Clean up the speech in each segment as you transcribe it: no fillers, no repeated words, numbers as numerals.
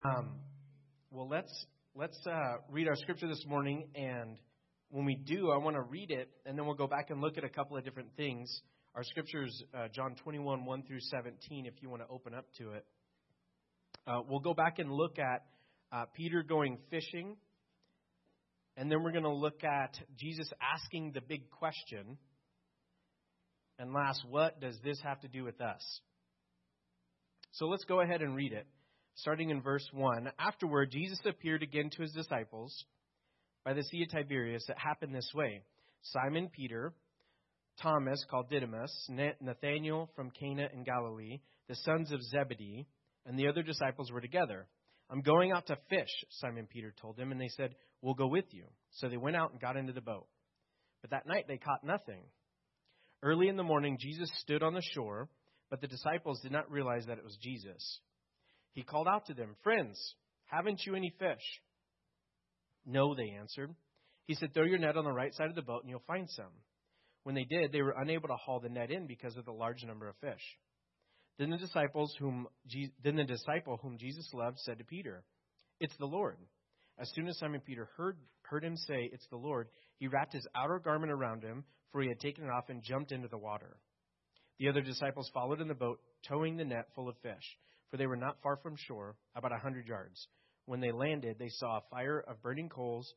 Um, well, let's read our scripture this morning, and when we do, I want to read it, and then we'll go back and look at a couple of different things. Our scripture is John 21, 1 through 17, if you want to open up to it. We'll go back and look at Peter going fishing, and then we're going to look at Jesus asking the big question, and last, what does this have to do with us? So let's go ahead and read it. Starting in verse 1, afterward, Jesus appeared again to his disciples by the Sea of Tiberias. It happened this way. Simon Peter, Thomas, called Didymus, Nathanael from Cana in Galilee, the sons of Zebedee, and the other disciples were together. I'm going out to fish, Simon Peter told them, and they said, we'll go with you. So they went out and got into the boat. But that night they caught nothing. Early in the morning, Jesus stood on the shore, but the disciples did not realize that it was Jesus. He called out to them, friends, haven't you any fish? No, they answered. He said, throw your net on the right side of the boat and you'll find some. When they did, they were unable to haul the net in because of the large number of fish. Then the disciple whom Jesus loved said to Peter, it's the Lord. As soon as Simon Peter heard him say, it's the Lord, he wrapped his outer garment around him, for he had taken it off and jumped into the water. The other disciples followed in the boat, towing the net full of fish, for they were not far from shore, about 100 yards. When they landed, they saw a fire of burning coals.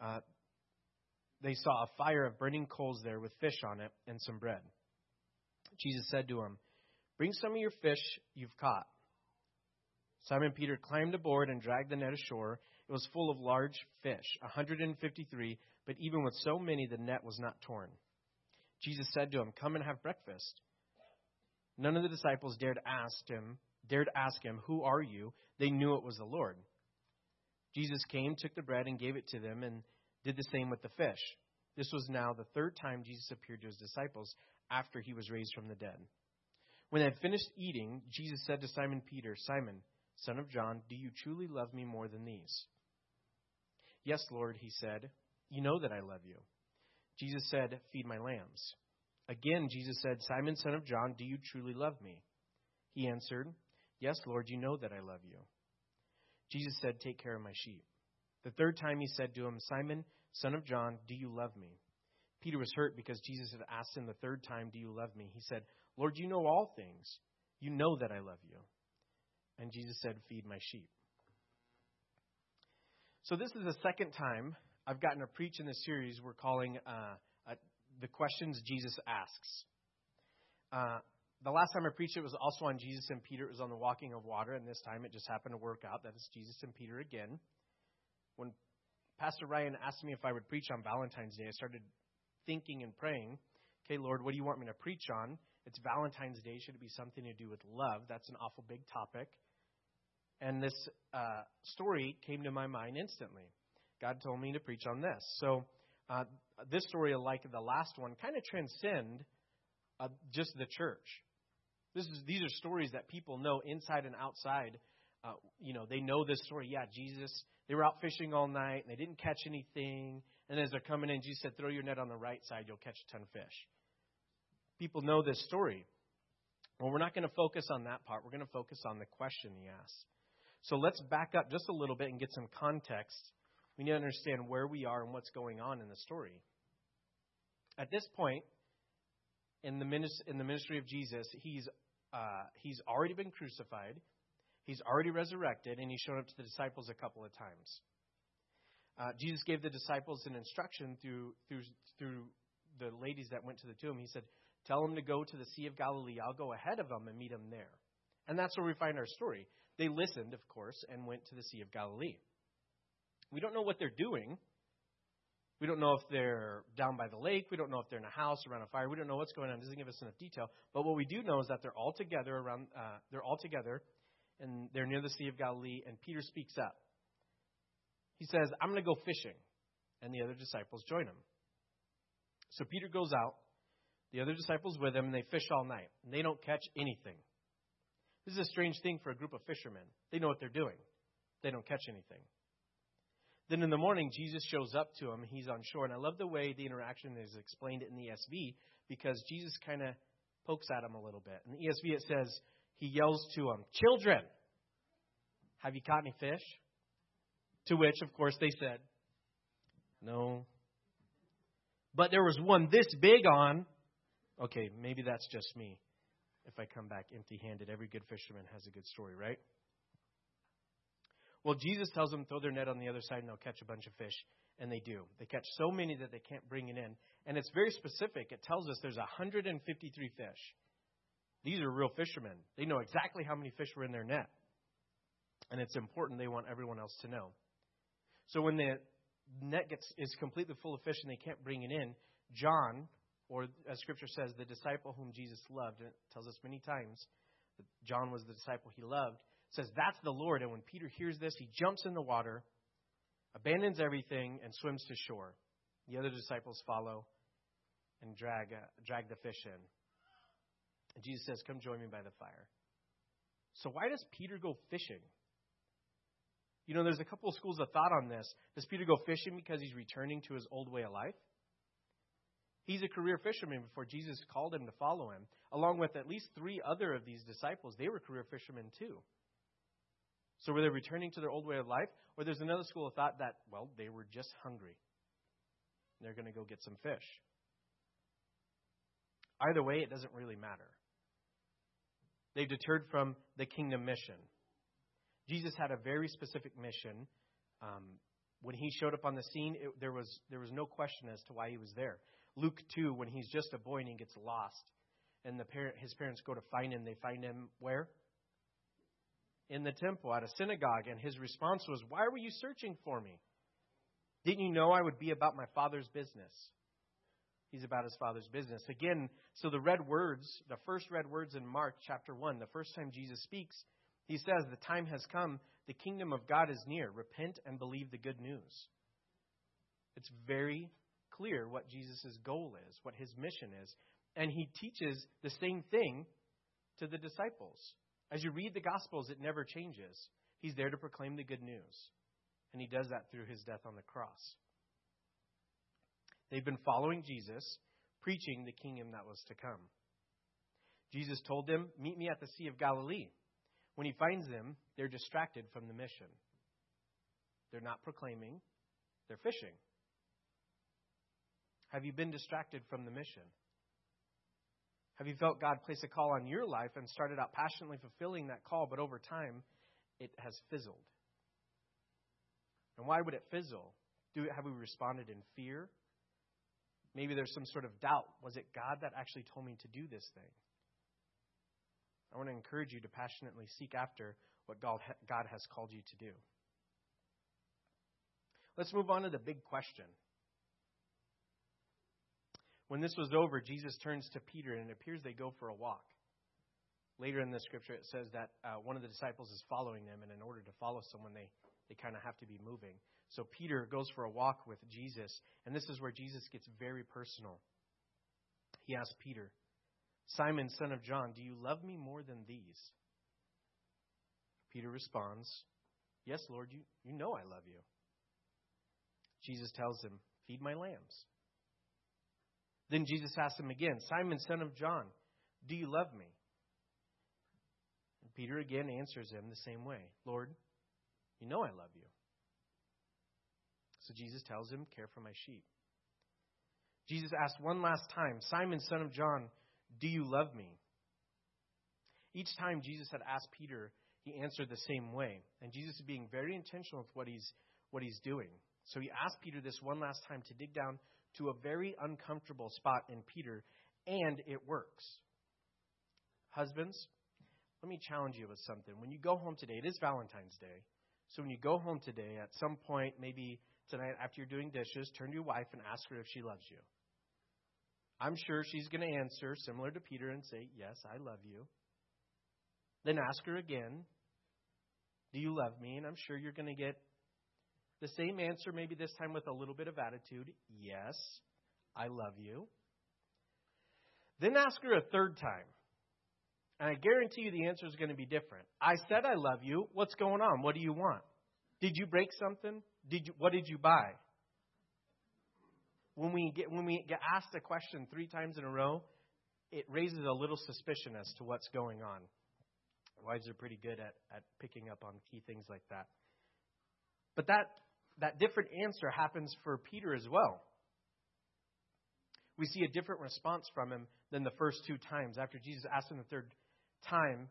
There with fish on it and some bread. Jesus said to him, bring some of your fish you've caught. Simon Peter climbed aboard and dragged the net ashore. It was full of large fish, 153, but even with so many, the net was not torn. Jesus said to him, come and have breakfast. None of the disciples dared ask him, who are you? They knew it was the Lord. Jesus came, took the bread, and gave it to them, and did the same with the fish. This was now the third time Jesus appeared to his disciples after he was raised from the dead. When they had finished eating, Jesus said to Simon Peter, Simon, son of John, do you truly love me more than these? Yes, Lord, he said, you know that I love you. Jesus said, feed my lambs. Again, Jesus said, Simon, son of John, do you truly love me? He answered, yes, Lord, you know that I love you. Jesus said, take care of my sheep. The third time he said to him, Simon, son of John, do you love me? Peter was hurt because Jesus had asked him the third time, do you love me? He said, Lord, you know all things. You know that I love you. And Jesus said, feed my sheep. So this is the second time I've gotten to preach in this series we're calling The Questions Jesus Asks. The last time I preached, it was also on Jesus and Peter. It was on the walking of water, and this time it just happened to work out that it's Jesus and Peter again. When Pastor Ryan asked me if I would preach on Valentine's Day, I started thinking and praying, okay, Lord, what do you want me to preach on? It's Valentine's Day. Should it be something to do with love? That's an awful big topic. And this story came to my mind instantly. God told me to preach on this. So this story, like the last one, kind of transcend just the church. These are stories that people know inside and outside. They know this story. Yeah, Jesus, they were out fishing all night, and they didn't catch anything. And as they're coming in, Jesus said, throw your net on the right side, you'll catch a ton of fish. People know this story. Well, we're not going to focus on that part. We're going to focus on the question he asked. So let's back up just a little bit and get some context. We need to understand where we are and what's going on in the story. At this point, in the ministry of Jesus, he's already been crucified, he's already resurrected, and he's shown up to the disciples a couple of times. Jesus gave the disciples an instruction through the ladies that went to the tomb. He said, tell them to go to the Sea of Galilee. I'll go ahead of them and meet them there. And that's where we find our story. They listened, of course, and went to the Sea of Galilee. We don't know what they're doing. We don't know if they're down by the lake. We don't know if they're in a house around a fire. We don't know what's going on. It doesn't give us enough detail. But what we do know is that they're all together and they're near the Sea of Galilee, and Peter speaks up. He says, I'm going to go fishing. And the other disciples join him. So Peter goes out, the other disciples with him, and they fish all night. And they don't catch anything. This is a strange thing for a group of fishermen. They know what they're doing. They don't catch anything. Then in the morning, Jesus shows up to him. He's on shore. And I love the way the interaction is explained in the ESV, because Jesus kind of pokes at him a little bit. In the ESV, it says, he yells to him, children, have you caught any fish? To which, of course, they said, no. But there was one this big on. Okay, maybe that's just me. If I come back empty-handed, every good fisherman has a good story, right? Well, Jesus tells them throw their net on the other side and they'll catch a bunch of fish. And they do. They catch so many that they can't bring it in. And it's very specific. It tells us there's 153 fish. These are real fishermen. They know exactly how many fish were in their net. And it's important. They want everyone else to know. So when the net is completely full of fish and they can't bring it in, John, or as Scripture says, the disciple whom Jesus loved, and it tells us many times that John was the disciple he loved, says, that's the Lord. And when Peter hears this, he jumps in the water, abandons everything, and swims to shore. The other disciples follow and drag the fish in. And Jesus says, come join me by the fire. So why does Peter go fishing? You know, there's a couple of schools of thought on this. Does Peter go fishing because he's returning to his old way of life? He's a career fisherman before Jesus called him to follow him. Along with at least 3 other of these disciples, they were career fishermen too. So were they returning to their old way of life? Or there's another school of thought that, well, they were just hungry. They're going to go get some fish. Either way, it doesn't really matter. They've deterred from the kingdom mission. Jesus had a very specific mission. When he showed up on the scene, there was no question as to why he was there. Luke 2, when he's just a boy and he gets lost, and his parents go to find him, they find him where? In the temple, at a synagogue. And his response was, why were you searching for me? Didn't you know I would be about my Father's business? He's about his Father's business. Again, so the first red words in Mark chapter 1, the first time Jesus speaks, he says, the time has come, the kingdom of God is near. Repent and believe the good news. It's very clear what Jesus' goal is, what his mission is. And he teaches the same thing to the disciples. As you read the Gospels, it never changes. He's there to proclaim the good news. And he does that through his death on the cross. They've been following Jesus, preaching the kingdom that was to come. Jesus told them, meet me at the Sea of Galilee. When he finds them, they're distracted from the mission. They're not proclaiming, they're fishing. Have you been distracted from the mission? Have you felt God place a call on your life and started out passionately fulfilling that call, but over time, it has fizzled? And why would it fizzle? Have we responded in fear? Maybe there's some sort of doubt. Was it God that actually told me to do this thing? I want to encourage you to passionately seek after what God has called you to do. Let's move on to the big question. When this was over, Jesus turns to Peter, and it appears they go for a walk. Later in the scripture, it says that one of the disciples is following them, and in order to follow someone, they kind of have to be moving. So Peter goes for a walk with Jesus, and this is where Jesus gets very personal. He asks Peter, Simon, son of John, do you love me more than these? Peter responds, yes, Lord, you know I love you. Jesus tells him, feed my lambs. Then Jesus asks him again, Simon, son of John, do you love me? And Peter again answers him the same way, Lord, you know I love you. So Jesus tells him, care for my sheep. Jesus asked one last time, Simon, son of John, do you love me? Each time Jesus had asked Peter, he answered the same way. And Jesus is being very intentional with what he's doing. So he asked Peter this one last time to dig down to a very uncomfortable spot in Peter, and it works. Husbands, let me challenge you with something. When you go home today, it is Valentine's Day. So when you go home today, at some point, maybe tonight after you're doing dishes, turn to your wife and ask her if she loves you. I'm sure she's going to answer similar to Peter and say, yes, I love you. Then ask her again, do you love me? And I'm sure you're going to get the same answer, maybe this time with a little bit of attitude. Yes, I love you. Then ask her a third time. And I guarantee you the answer is going to be different. I said I love you. What's going on? What do you want? Did you break something? What did you buy? When we get asked a question 3 times in a row, it raises a little suspicion as to what's going on. Wives are pretty good at picking up on key things like that. But that different answer happens for Peter as well. We see a different response from him than the first two times. After Jesus asked him the third time,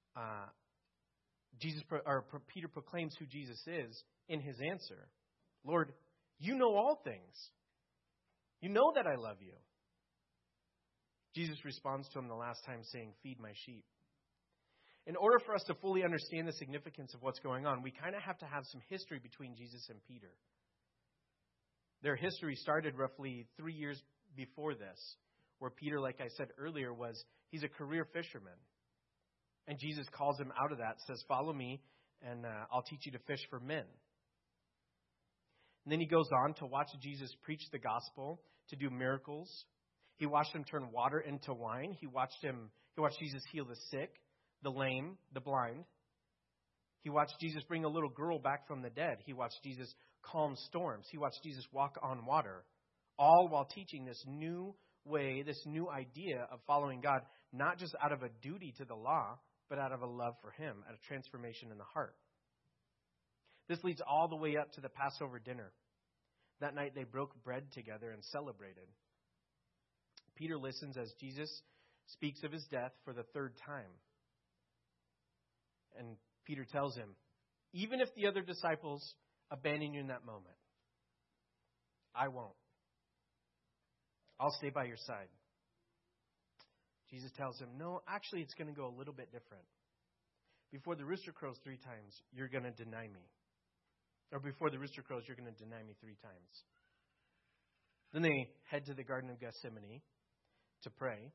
Peter proclaims who Jesus is in his answer. Lord, you know all things. You know that I love you. Jesus responds to him the last time saying, feed my sheep. In order for us to fully understand the significance of what's going on, we kind of have to have some history between Jesus and Peter. Their history started roughly 3 years before this, where Peter, like I said earlier, he's a career fisherman. And Jesus calls him out of that, says, follow me, and I'll teach you to fish for men. And then he goes on to watch Jesus preach the gospel, to do miracles. He watched him turn water into wine. He watched Jesus heal the sick, the lame, the blind. He watched Jesus bring a little girl back from the dead. He watched Jesus calm storms. He watched Jesus walk on water, all while teaching this new way, this new idea of following God, not just out of a duty to the law, but out of a love for him, out of transformation in the heart. This leads all the way up to the Passover dinner. That night they broke bread together and celebrated. Peter listens as Jesus speaks of his death for the third time. And Peter tells him, even if the other disciples abandon you in that moment, I won't. I'll stay by your side. Jesus tells him, no, actually it's going to go a little bit different. Before the rooster crows 3 times, you're going to deny me. Or before the rooster crows, you're going to deny me 3 times. Then they head to the Garden of Gethsemane to pray.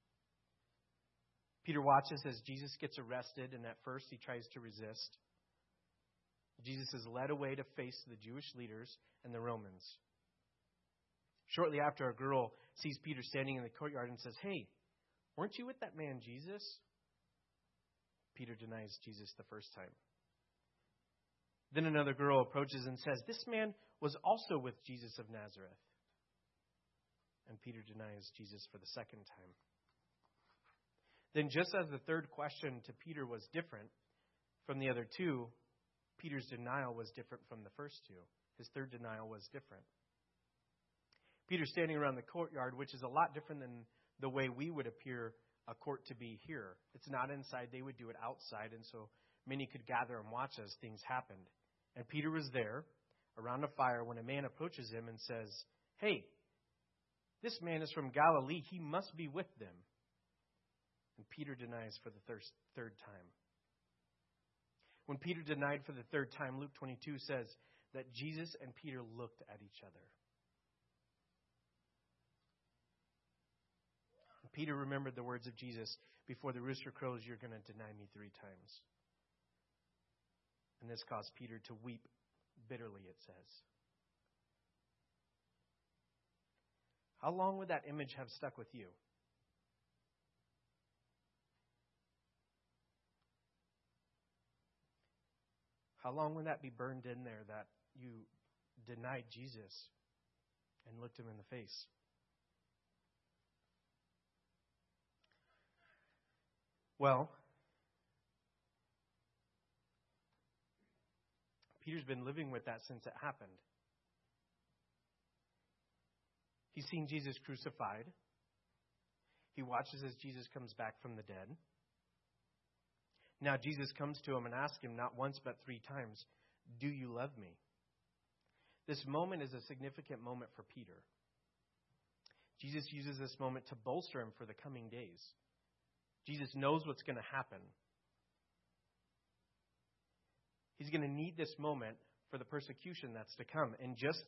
Peter watches as Jesus gets arrested, and at first he tries to resist. Jesus is led away to face the Jewish leaders and the Romans. Shortly after, a girl sees Peter standing in the courtyard and says, hey, weren't you with that man Jesus? Peter denies Jesus the first time. Then another girl approaches and says, this man was also with Jesus of Nazareth. And Peter denies Jesus for the second time. Then just as the third question to Peter was different from the other two, Peter's denial was different from the first two. His third denial was different. Peter's standing around the courtyard, which is a lot different than the way we would appear a court to be here. It's not inside. They would do it outside, and so many could gather and watch as things happened. And Peter was there around a fire when a man approaches him and says, hey, this man is from Galilee. He must be with them. And Peter denies for the third time. When Peter denied for the third time, Luke 22 says that Jesus and Peter looked at each other. And Peter remembered the words of Jesus, before the rooster crows, you're going to deny me 3 times. And this caused Peter to weep bitterly, it says. How long would that image have stuck with you? How long would that be burned in there that you denied Jesus and looked him in the face? Well, Peter's been living with that since it happened. He's seen Jesus crucified. He watches as Jesus comes back from the dead. Now Jesus comes to him and asks him not once but 3 times, do you love me? This moment is a significant moment for Peter. Jesus uses this moment to bolster him for the coming days. Jesus knows what's going to happen. He's going to need this moment for the persecution that's to come. And just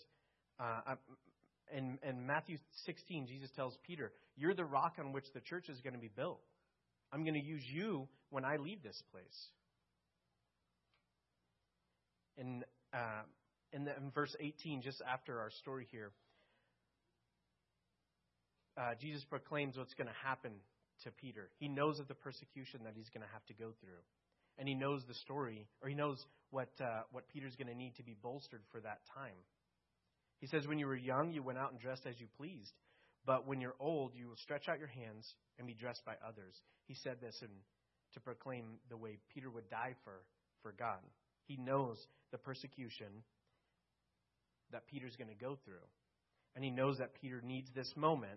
in Matthew 16, Jesus tells Peter, you're the rock on which the church is going to be built. I'm going to use you when I leave this place. In verse 18, just after our story here, Jesus proclaims what's going to happen to Peter. He knows of the persecution that he's going to have to go through. And he knows the story, or he knows what Peter's going to need to be bolstered for that time. He says, when you were young, you went out and dressed as you pleased. But when you're old, you will stretch out your hands and be dressed by others. He said this in to proclaim the way Peter would die for God. He knows the persecution that Peter's going to go through. And he knows that Peter needs this moment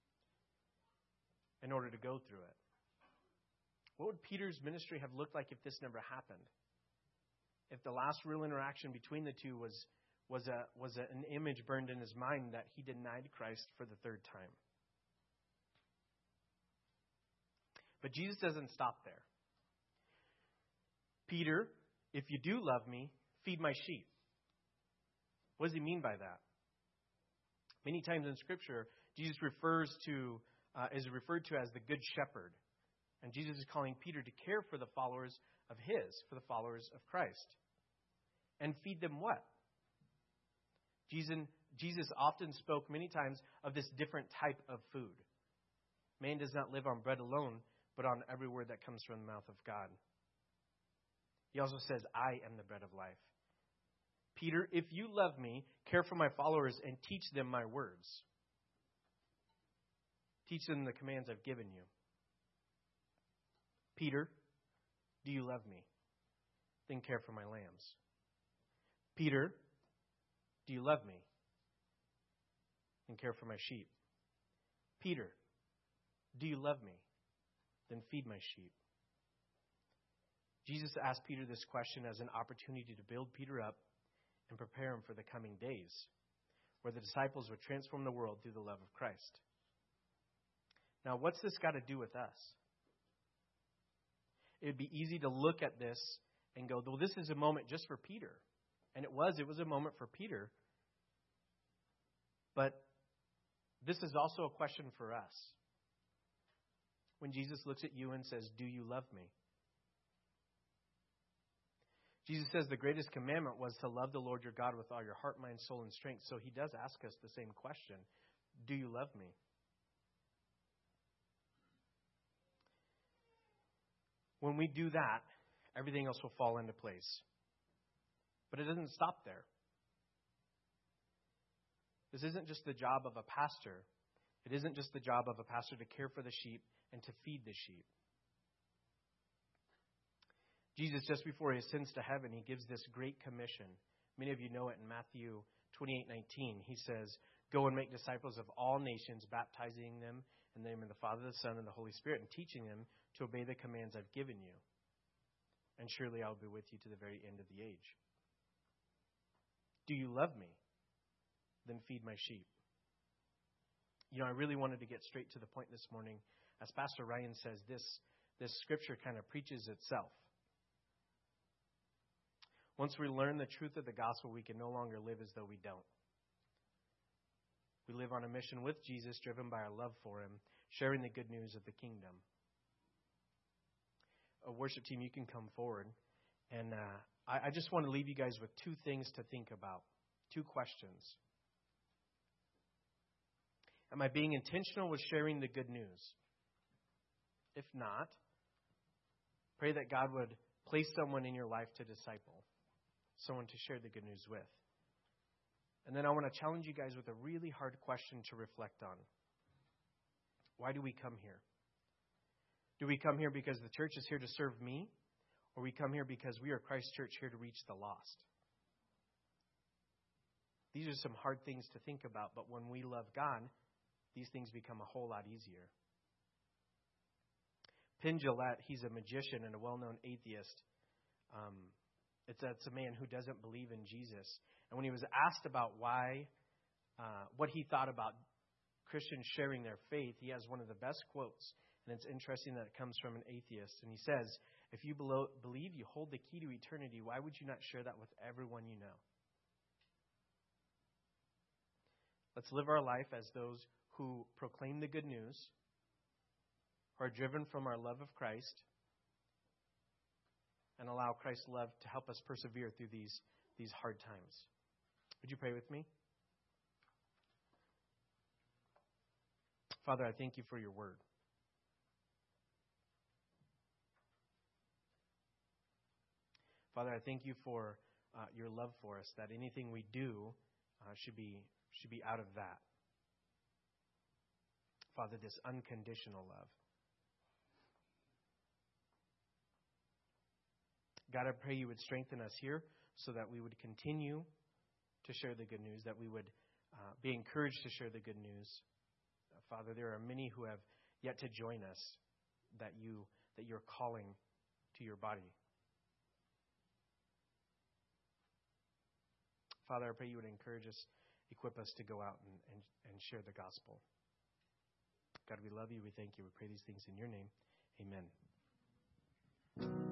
in order to go through it. What would Peter's ministry have looked like if this never happened? If the last real interaction between the two was an image burned in his mind that he denied Christ for the third time. But Jesus doesn't stop there. Peter, if you do love me, feed my sheep. What does he mean by that? Many times in Scripture, Jesus is referred to as the Good Shepherd. And Jesus is calling Peter to care for the followers of for the followers of Christ. And feed them what? Jesus often spoke many times of this different type of food. Man does not live on bread alone, but on every word that comes from the mouth of God. He also says, I am the bread of life. Peter, if you love me, care for my followers and teach them my words. Teach them the commands I've given you. Peter, do you love me? Then care for my lambs. Peter, do you love me? Then care for my sheep. Peter, do you love me? Then feed my sheep. Jesus asked Peter this question as an opportunity to build Peter up and prepare him for the coming days, where the disciples would transform the world through the love of Christ. Now, what's this got to do with us? It would be easy to look at this and go, well, this is a moment just for Peter. And it was a moment for Peter. But this is also a question for us. When Jesus looks at you and says, do you love me? Jesus says the greatest commandment was to love the Lord your God with all your heart, mind, soul, and strength. So he does ask us the same question. Do you love me? When we do that, everything else will fall into place. But it doesn't stop there. This isn't just the job of a pastor. It isn't just the job of a pastor to care for the sheep and to feed the sheep. Jesus, just before he ascends to heaven, he gives this great commission. Many of you know it in Matthew 28:19. He says, go and make disciples of all nations, baptizing them in the name of the Father, the Son, and the Holy Spirit, and teaching them to obey the commands I've given you. And surely I'll be with you to the very end of the age. Do you love me? Then feed my sheep. You know, I really wanted to get straight to the point this morning. As Pastor Ryan says, this scripture kind of preaches itself. Once we learn the truth of the gospel, we can no longer live as though we don't. We live on a mission with Jesus, driven by our love for him, sharing the good news of the kingdom. A worship team, you can come forward. And I just want to leave you guys with two things to think about. Two questions. Am I being intentional with sharing the good news? If not, pray that God would place someone in your life to disciple, someone to share the good news with. And then I want to challenge you guys with a really hard question to reflect on. Why do we come here? Do we come here because the church is here to serve me? Or we come here because we are Christ Church here to reach the lost? These are some hard things to think about, but when we love God, these things become a whole lot easier. Penn Jillette, he's a magician and a well-known atheist. It's a man who doesn't believe in Jesus. And when he was asked about what he thought about Christians sharing their faith, he has one of the best quotes. And it's interesting that it comes from an atheist. And he says, if you believe you hold the key to eternity, why would you not share that with everyone you know? Let's live our life as those who proclaim the good news, who are driven from our love of Christ, and allow Christ's love to help us persevere through these hard times. Would you pray with me? Father, I thank you for your word. Father, I thank you for your love for us, that anything we do should be out of that. Father, this unconditional love. God, I pray you would strengthen us here so that we would continue to share the good news, that we would be encouraged to share the good news. Father, there are many who have yet to join us that you're calling to your body. Father, I pray you would encourage us, equip us to go out and share the gospel. God, we love you. We thank you. We pray these things in your name. Amen.